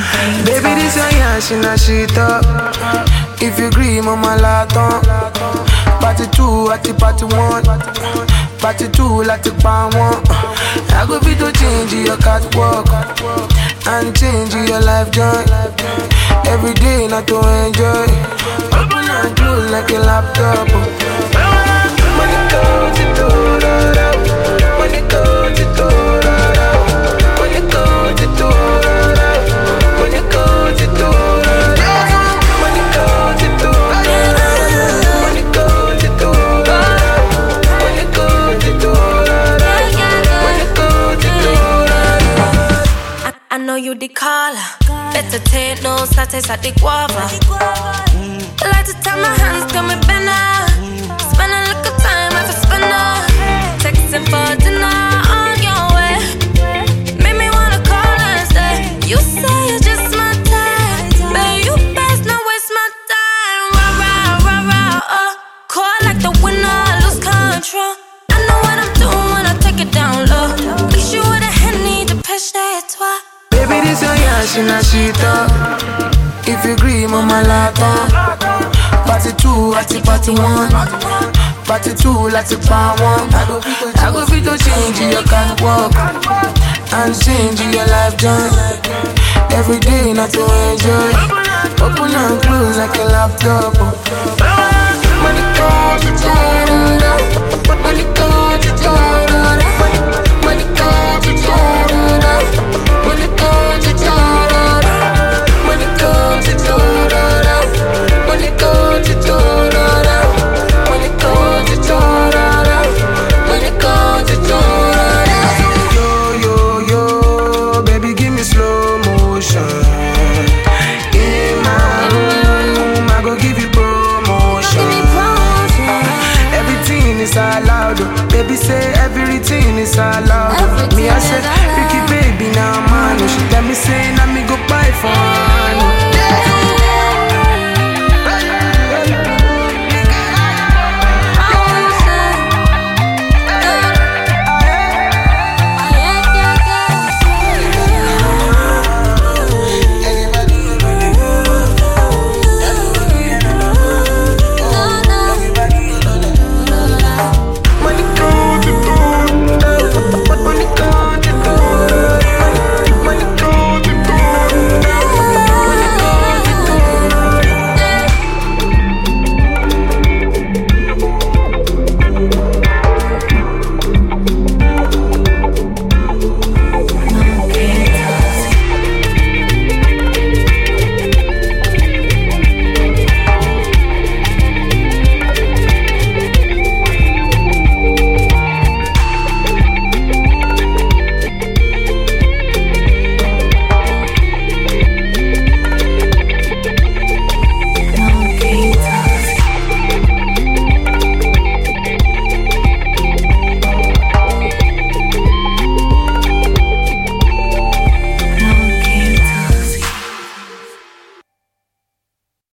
Baby, this your yash in a shit up. If you agree, mama laton. Party 2 at the party 1. Party 2 like the pan 1. I go be to change your catwalk and change your life joy. Every day not to enjoy. Open and close like a laptop. Money goes to do-da-da. Money goes to do-da-da. Money goes to do-da-da. Money goes to do-da-da. Money goes to do-da-da. Money goes to do-da-da. Money goes to do-da-da. Money goes to do-da-da. I know you the caller. Better take no taste like the guava. I like to tie my hands, got me better. Spend a little time as a spinner. Texting for dinner on your way. Make me wanna call and stay. You say you're just my type, but you best not waste my time. Rah, rah, rah, rah, call like the winner, lose control. I know what I'm doing when I take it down low. Mix you with a Henny, the pêche et toi. Baby, this your yash in a shit up. If you agree, mama laton. Party 2 at the party 1. Party 2 like the pan 1. I go fit to change your catwalk and change your life joy. Every day not to enjoy. Open and close like a laptop. Money comes to da-da-da. Money comes to da-da-da. Money comes to da-da-da. Money comes to da-da-da. Money comes to da-da-da. Money comes to da-da-da. Money comes to da-da-da. Money comes to da-da-da. Yo, yo, yo, baby, give me slow motion. In my room, I go give you promotion. Everything is allowed, baby say everything is allowed.